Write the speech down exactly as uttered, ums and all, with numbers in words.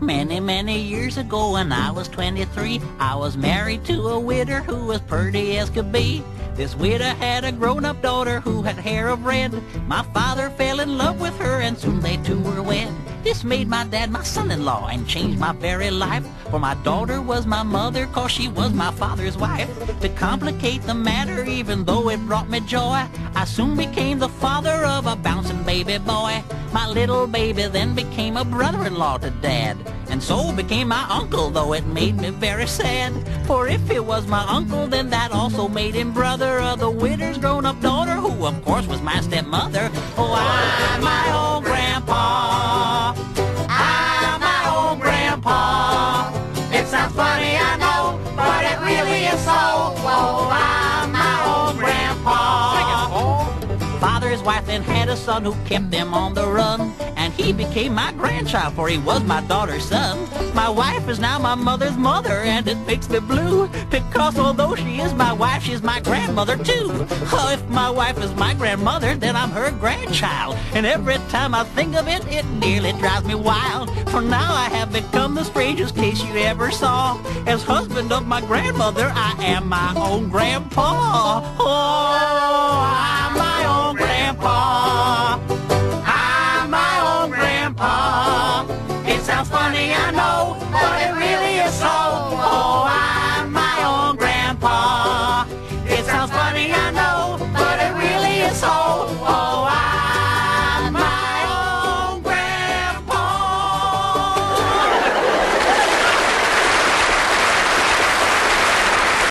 Many, many years ago when I was twenty-three, I was married to a widow who was pretty as could be. This widow had a grown-up daughter who had hair of red. My father fell in love with her and soon they two were wed. This made my dad my son-in-law and changed my very life. For my daughter was my mother, cause she was my father's wife. To complicate the matter, even though it brought me joy, I soon became the father of a bouncing baby boy. My little baby then became a brother-in-law to Dad, and so became my uncle, though it made me very sad. For if he was my uncle, then that also made him brother of the widow's grown-up daughter, who of course was my stepmother. Oh, I'm my old grandpa. I'm my old grandpa. It sounds funny, I know, but it really is so. Oh, I'm my old grandpa. Father's wife then had a son who kept them on the run, and he became my grandchild, for he was my daughter's son. My wife is now my mother's mother, and it makes me blue, because although she is my wife, she's my grandmother too. Oh, if my wife is my grandmother, then I'm her grandchild, and every time I think of it, it nearly drives me wild. For now I have become the strangest case you ever saw. As husband of my grandmother, I am my own grandpa. Oh.